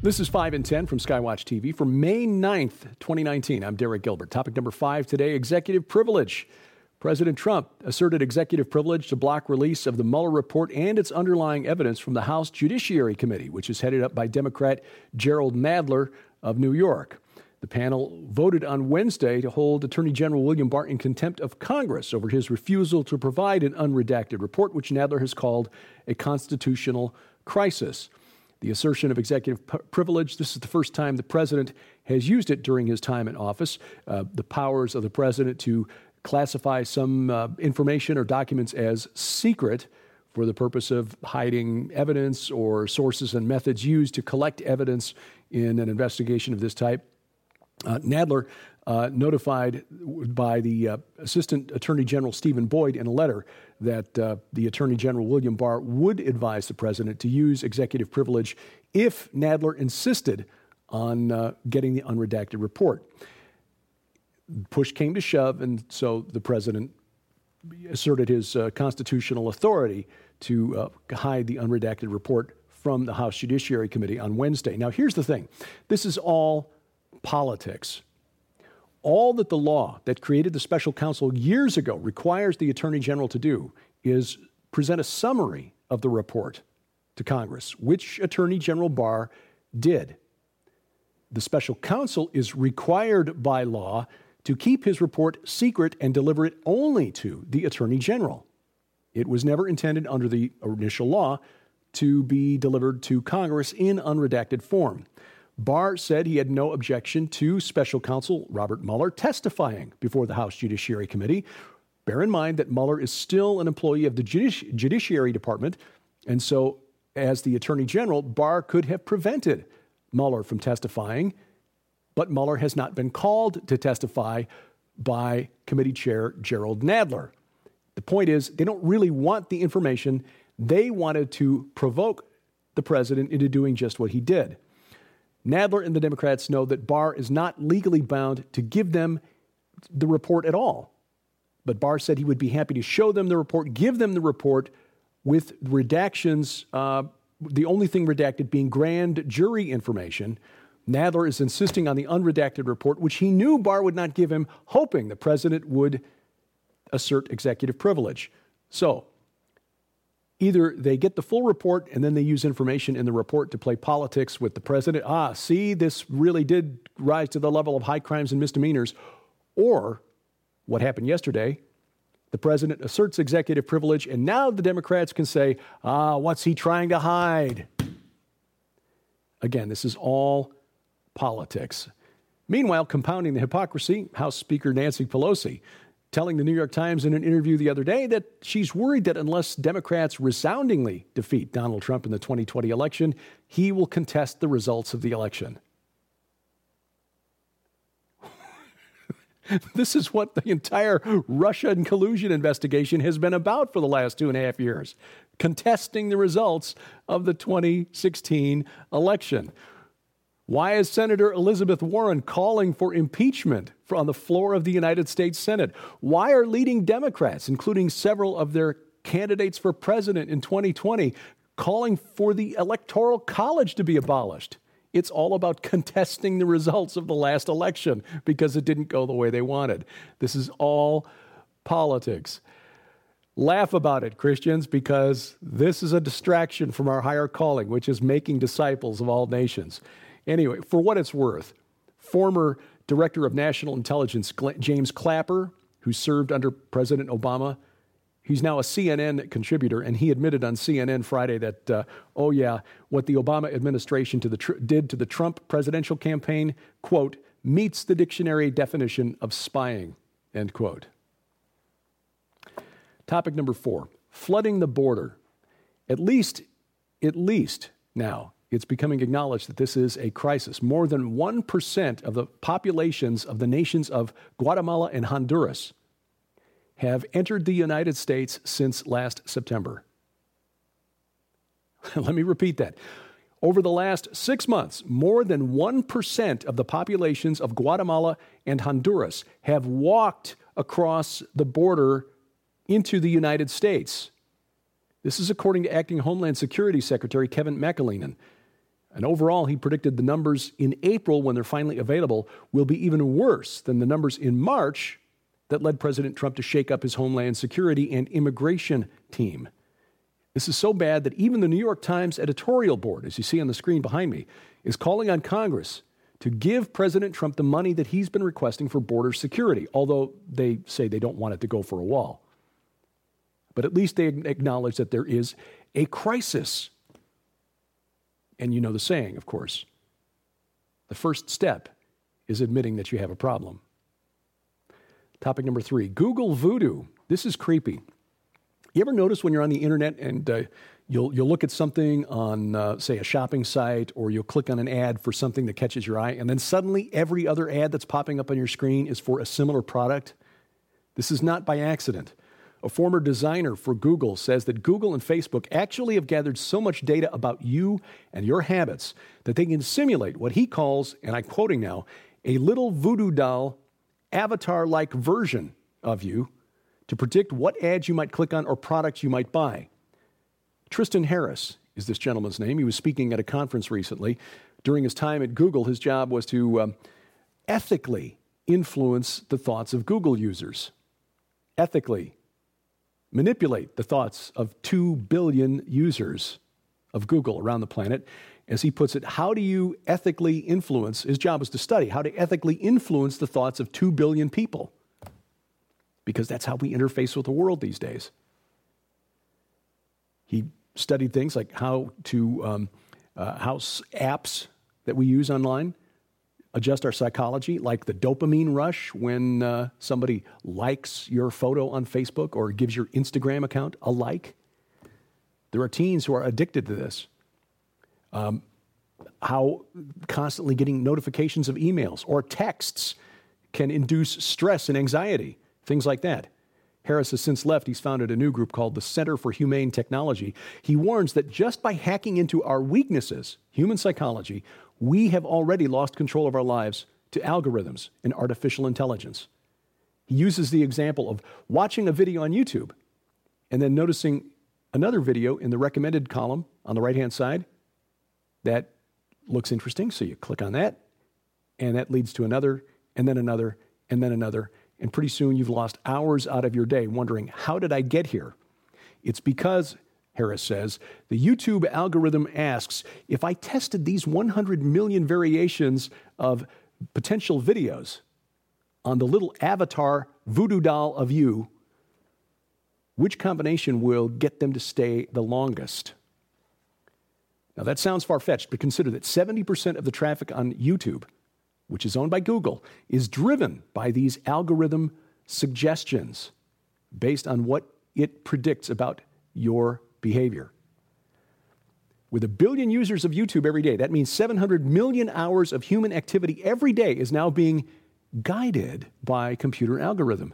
This is 5 and 10 from Skywatch TV for May 9th, 2019. I'm Derek Gilbert. Topic number 5 today, executive privilege. President Trump asserted executive privilege to block release of the Mueller report and its underlying evidence from the House Judiciary Committee, which is headed up by Democrat Jerrold Nadler of New York. The panel voted on Wednesday to hold Attorney General William Barr in contempt of Congress over his refusal to provide an unredacted report, which Nadler has called a constitutional crisis. The assertion of executive privilege, this is the first time the president has used it during his time in office. The powers of the president to classify some information or documents as secret for the purpose of hiding evidence or sources and methods used to collect evidence in an investigation of this type. Nadler notified by the Assistant Attorney General Stephen Boyd in a letter that the Attorney General William Barr would advise the president to use executive privilege if Nadler insisted on getting the unredacted report. Push came to shove, and so the president asserted his constitutional authority to hide the unredacted report from the House Judiciary Committee on Wednesday. Now, here's the thing. This is all politics. All that the law that created the special counsel years ago requires the Attorney General to do is present a summary of the report to Congress, which Attorney General Barr did. The special counsel is required by law to keep his report secret and deliver it only to the Attorney General. It was never intended under the initial law to be delivered to Congress in unredacted form. Barr said he had no objection to special counsel Robert Mueller testifying before the House Judiciary Committee. Bear in mind that Mueller is still an employee of the Judiciary Department, and so as the Attorney General, Barr could have prevented Mueller from testifying, but Mueller has not been called to testify by Committee Chair Jerrold Nadler. The point is, they don't really want the information. They wanted to provoke the president into doing just what he did. Nadler and the Democrats know that Barr is not legally bound to give them the report at all. But Barr said he would be happy to show them the report, give them the report with redactions, the only thing redacted being grand jury information. Nadler is insisting on the unredacted report, which he knew Barr would not give him, hoping the president would assert executive privilege. So, either they get the full report and then they use information in the report to play politics with the president. See, this really did rise to the level of high crimes and misdemeanors. Or, what happened yesterday, the president asserts executive privilege and now the Democrats can say, what's he trying to hide? Again, this is all politics. Meanwhile, compounding the hypocrisy, House Speaker Nancy Pelosi telling the New York Times in an interview the other day that she's worried that unless Democrats resoundingly defeat Donald Trump in the 2020 election, he will contest the results of the election. This is what the entire Russian collusion investigation has been about for the last 2.5 years, contesting the results of the 2016 election. Why is Senator Elizabeth Warren calling for impeachment on the floor of the United States Senate? Why are leading Democrats, including several of their candidates for president in 2020, calling for the Electoral College to be abolished? It's all about contesting the results of the last election because it didn't go the way they wanted. This is all politics. Laugh about it, Christians, because this is a distraction from our higher calling, which is making disciples of all nations. Anyway, for what it's worth, former Director of National Intelligence James Clapper, who served under President Obama, he's now a CNN contributor, and he admitted on CNN Friday that, what the Obama administration did to the Trump presidential campaign, quote, meets the dictionary definition of spying, end quote. Topic number 4, flooding the border. At least now, it's becoming acknowledged that this is a crisis. More than 1% of the populations of the nations of Guatemala and Honduras have entered the United States since last September. Let me repeat that. Over the last 6 months, more than 1% of the populations of Guatemala and Honduras have walked across the border into the United States. This is according to Acting Homeland Security Secretary Kevin McAleenan. And overall, he predicted the numbers in April, when they're finally available, will be even worse than the numbers in March that led President Trump to shake up his Homeland Security and immigration team. This is so bad that even the New York Times editorial board, as you see on the screen behind me, is calling on Congress to give President Trump the money that he's been requesting for border security, although they say they don't want it to go for a wall. But at least they acknowledge that there is a crisis. And you know the saying, of course. The first step is admitting that you have a problem. Topic number 3, Google Voodoo. This is creepy. You ever notice when you're on the internet and you'll look at something on, say, a shopping site, or you'll click on an ad for something that catches your eye, and then suddenly every other ad that's popping up on your screen is for a similar product? This is not by accident. A former designer for Google says that Google and Facebook actually have gathered so much data about you and your habits that they can simulate what he calls, and I'm quoting now, a little voodoo doll avatar-like version of you to predict what ads you might click on or products you might buy. Tristan Harris is this gentleman's name. He was speaking at a conference recently. During his time at Google, his job was to ethically influence the thoughts of Google users. Ethically manipulate the thoughts of 2 billion users of Google around the planet. As he puts it, how do you ethically influence? His job was to study how to ethically influence the thoughts of 2 billion people, because that's how we interface with the world these days. He studied things like how apps that we use online adjust our psychology, like the dopamine rush when somebody likes your photo on Facebook or gives your Instagram account a like. There are teens who are addicted to this. How constantly getting notifications of emails or texts can induce stress and anxiety, things like that. Harris has since left. He's founded a new group called the Center for Humane Technology. He warns that just by hacking into our weaknesses, human psychology, we have already lost control of our lives to algorithms and artificial intelligence. He uses the example of watching a video on YouTube and then noticing another video in the recommended column on the right-hand side that looks interesting, so you click on that, and that leads to another, and then another, and then another, and pretty soon you've lost hours out of your day wondering, how did I get here? It's because, Harris says, the YouTube algorithm asks, if I tested these 100 million variations of potential videos on the little avatar voodoo doll of you, which combination will get them to stay the longest? Now that sounds far-fetched, but consider that 70% of the traffic on YouTube, which is owned by Google, is driven by these algorithm suggestions based on what it predicts about your behavior. With 1 billion users of YouTube every day, that means 700 million hours of human activity every day is now being guided by computer algorithms.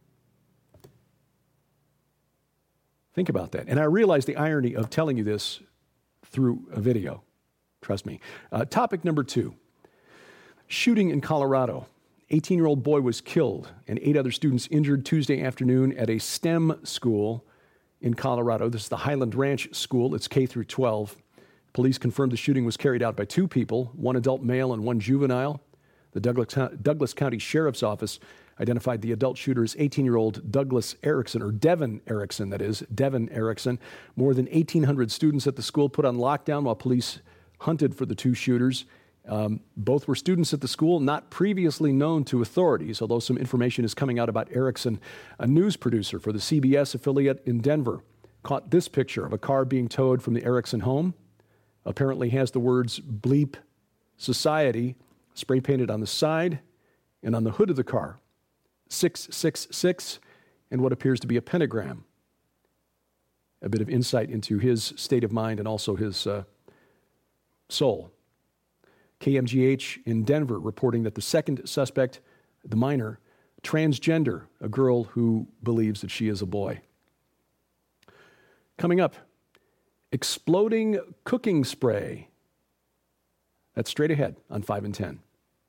Think about that. And I realize the irony of telling you this through a video. Trust me. Topic number 2. Shooting in Colorado. 18-year-old boy was killed and 8 other students injured Tuesday afternoon at a STEM school in Colorado. This is the Highland Ranch School. It's K through 12. Police confirmed the shooting was carried out by 2 people, 1 adult male and 1 juvenile. The Douglas County Sheriff's Office identified the adult shooter as 18-year-old Douglas Erickson, or Devin Erickson, that is, Devin Erickson. More than 1,800 students at the school put on lockdown while police hunted for the 2 shooters. Both were students at the school, not previously known to authorities, although some information is coming out about Erickson. A news producer for the CBS affiliate in Denver caught this picture of a car being towed from the Erickson home. Apparently has the words "Bleep Society" spray painted on the side and on the hood of the car. 666 and what appears to be a pentagram. A bit of insight into his state of mind and also his soul. KMGH in Denver reporting that the second suspect, the minor, transgender, a girl who believes that she is a boy. Coming up, exploding cooking spray. That's straight ahead on 5 and 10.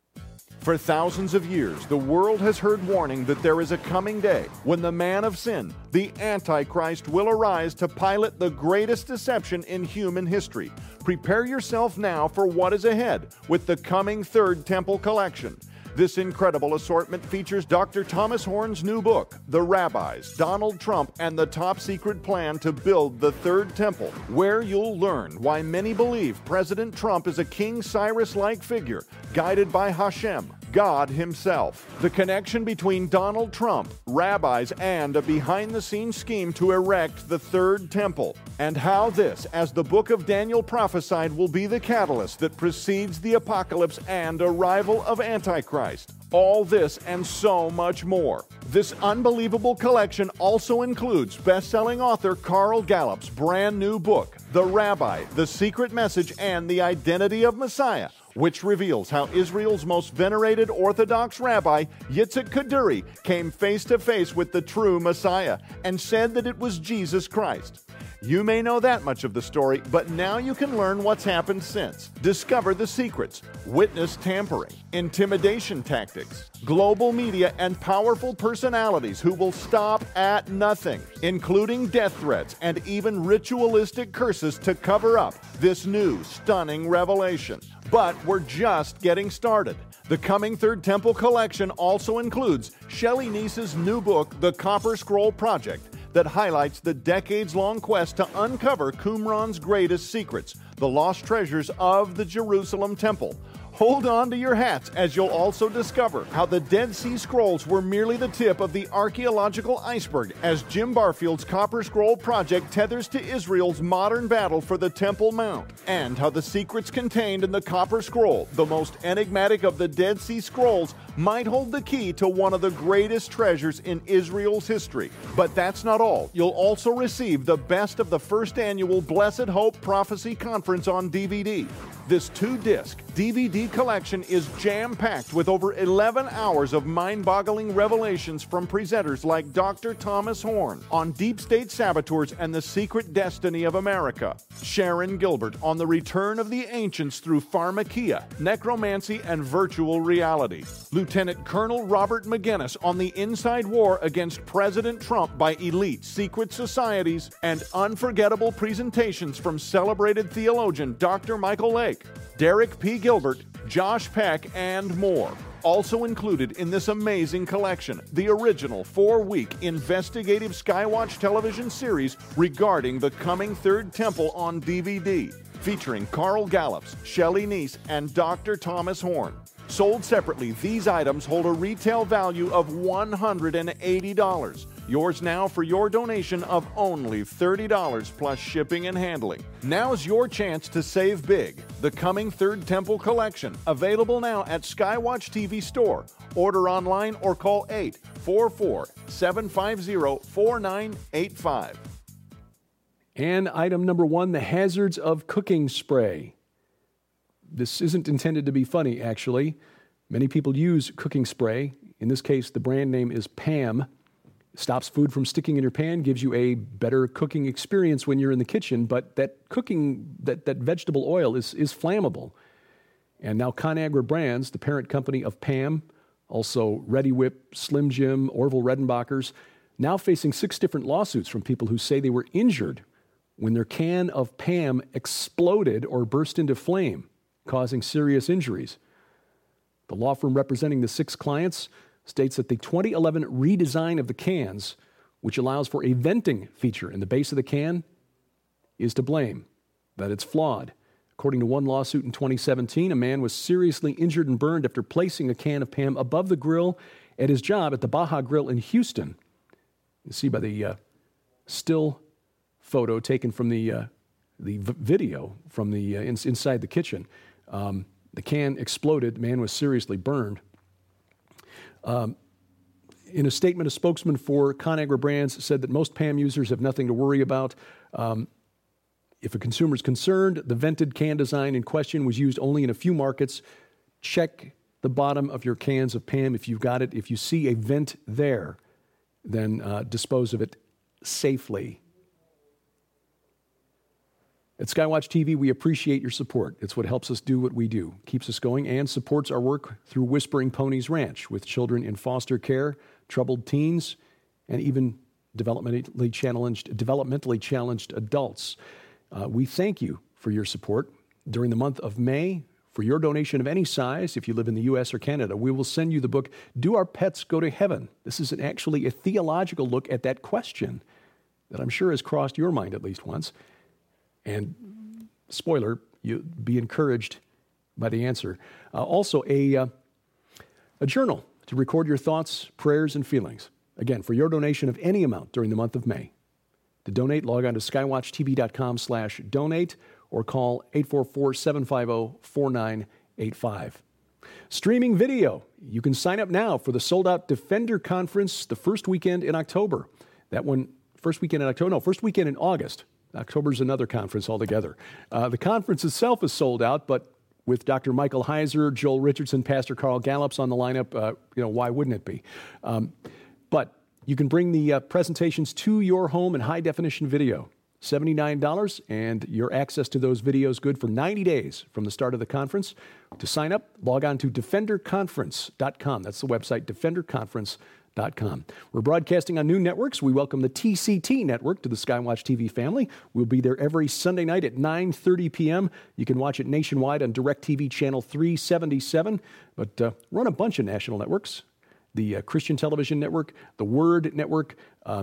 For thousands of years, the world has heard warning that there is a coming day when the man of sin, the Antichrist, will arise to pilot the greatest deception in human history. Prepare yourself now for what is ahead with the coming Third Temple collection. This incredible assortment features Dr. Thomas Horn's new book, The Rabbis, Donald Trump, and the Top Secret Plan to Build the Third Temple, where you'll learn why many believe President Trump is a King Cyrus-like figure, guided by Hashem, God himself. The connection between Donald Trump, rabbis, and a behind-the-scenes scheme to erect the Third Temple, and how this, as the book of Daniel prophesied, will be the catalyst that precedes the apocalypse and arrival of Antichrist. All this and so much more. This unbelievable collection also includes best-selling author Carl Gallup's brand new book, The Rabbi, The Secret Message and the Identity of Messiah, which reveals how Israel's most venerated Orthodox rabbi, Yitzhak Kaduri, came face-to-face with the true Messiah and said that it was Jesus Christ. You may know that much of the story, but now you can learn what's happened since. Discover the secrets, witness tampering, intimidation tactics, global media, and powerful personalities who will stop at nothing, including death threats and even ritualistic curses to cover up this new, stunning revelation. But we're just getting started. The coming Third Temple collection also includes Shelley Nease's new book, The Copper Scroll Project, that highlights the decades-long quest to uncover Qumran's greatest secrets, the lost treasures of the Jerusalem Temple. Hold on to your hats as you'll also discover how the Dead Sea Scrolls were merely the tip of the archaeological iceberg as Jim Barfield's Copper Scroll Project tethers to Israel's modern battle for the Temple Mount, and how the secrets contained in the Copper Scroll, the most enigmatic of the Dead Sea Scrolls, might hold the key to one of the greatest treasures in Israel's history. But that's not all. You'll also receive the best of the first annual Blessed Hope Prophecy Conference on DVD. This 2-disc DVD collection is jam-packed with over 11 hours of mind-boggling revelations from presenters like Dr. Thomas Horn on deep state saboteurs and the secret destiny of America, Sharon Gilbert on the return of the ancients through pharmakia, necromancy, and virtual reality, Lieutenant Colonel Robert McGinnis on the inside war against President Trump by elite secret societies, and unforgettable presentations from celebrated theologian Dr. Michael Lake, Derek P. Gilbert, Josh Peck, and more. Also included in this amazing collection, the original 4-week investigative Skywatch television series regarding the coming Third Temple on DVD, featuring Carl Gallup's, Shelley Nease, and Dr. Thomas Horn. Sold separately, these items hold a retail value of $180. Yours now for your donation of only $30 plus shipping and handling. Now's your chance to save big. The coming Third Temple collection, available now at Skywatch TV Store. Order online or call 844-750-4985. And item number 1, the hazards of cooking spray. This isn't intended to be funny, actually. Many people use cooking spray. In this case, the brand name is PAM. Stops food from sticking in your pan, gives you a better cooking experience when you're in the kitchen, but that vegetable oil is flammable. And now ConAgra Brands, the parent company of PAM, also Reddi-wip, Slim Jim, Orville Redenbacher's, now facing 6 different lawsuits from people who say they were injured when their can of PAM exploded or burst into flame, causing serious injuries. The law firm representing the 6 clients states that the 2011 redesign of the cans, which allows for a venting feature in the base of the can, is to blame, that it's flawed. According to one lawsuit in 2017, a man was seriously injured and burned after placing a can of PAM above the grill at his job at the Baja Grill in Houston. You see by the still photo taken from the video from the inside the kitchen. The can exploded. The man was seriously burned. In a statement, a spokesman for ConAgra Brands said that most PAM users have nothing to worry about. If a consumer is concerned, the vented can design in question was used only in a few markets. Check the bottom of your cans of PAM if you've got it. If you see a vent there, then dispose of it safely. At Skywatch TV, we appreciate your support. It's what helps us do what we do, keeps us going, and supports our work through Whispering Ponies Ranch with children in foster care, troubled teens, and even developmentally challenged adults. We thank you for your support. During the month of May, for your donation of any size, if you live in the U.S. or Canada, we will send you the book, Do Our Pets Go to Heaven? This is actually a theological look at that question that I'm sure has crossed your mind at least once. And spoiler, you'll be encouraged by the answer. Also, a journal to record your thoughts, prayers, and feelings. Again, for your donation of any amount during the month of May. To donate, log on to skywatchtv.com/donate or call 844-750-4985. Streaming video. You can sign up now for the sold-out Defender Conference the first weekend in October. First weekend in August. October's another conference altogether. The conference itself is sold out, but with Dr. Michael Heiser, Joel Richardson, Pastor Carl Gallups on the lineup, why wouldn't it be? But you can bring the presentations to your home in high-definition video. $79, and your access to those videos good for 90 days from the start of the conference. To sign up, log on to defenderconference.com. That's the website, defenderconference.com. We're broadcasting on new networks. We welcome the TCT network to the Skywatch TV family. We'll be there every Sunday night at 9:30 p.m. You can watch it nationwide on DirecTV channel 377, but we're on a bunch of national networks. The Christian Television Network, the Word Network,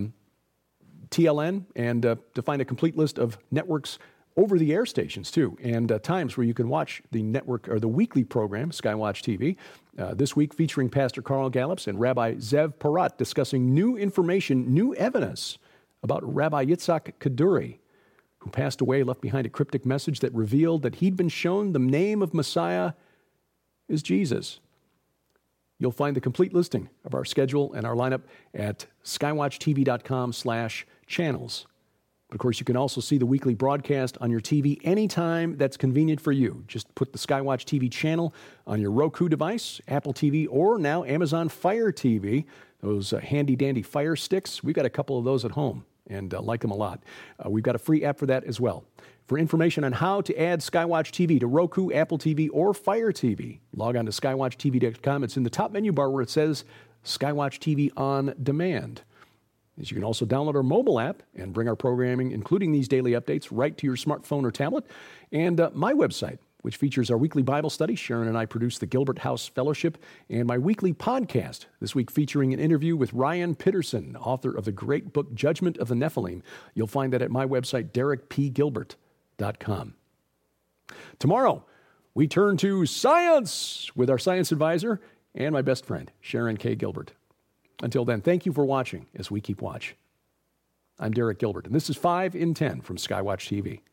TLN, and to find a complete list of networks over-the-air stations, too, and times where you can watch the network or the weekly program, Skywatch TV. This week featuring Pastor Carl Gallups and Rabbi Zev Porat discussing new information, new evidence about Rabbi Yitzhak Kaduri, who passed away, left behind a cryptic message that revealed that he'd been shown the name of Messiah is Jesus. You'll find the complete listing of our schedule and our lineup at skywatchtv.com/channels. But of course, you can also see the weekly broadcast on your TV anytime that's convenient for you. Just put the Skywatch TV channel on your Roku device, Apple TV, or now Amazon Fire TV, those handy-dandy Fire Sticks. We've got a couple of those at home and like them a lot. We've got a free app for that as well. For information on how to add Skywatch TV to Roku, Apple TV, or Fire TV, log on to skywatchtv.com. It's in the top menu bar where it says Skywatch TV On Demand. You can also download our mobile app and bring our programming, including these daily updates, right to your smartphone or tablet. And my website, which features our weekly Bible study. Sharon and I produce the Gilbert House Fellowship, and my weekly podcast, this week featuring an interview with Ryan Pitterson, author of the great book Judgment of the Nephilim. You'll find that at my website, DerekPGilbert.com. Tomorrow, we turn to science with our science advisor and my best friend, Sharon K. Gilbert. Until then, thank you for watching as we keep watch. I'm Derek Gilbert, and this is 5 in 10 from Skywatch TV.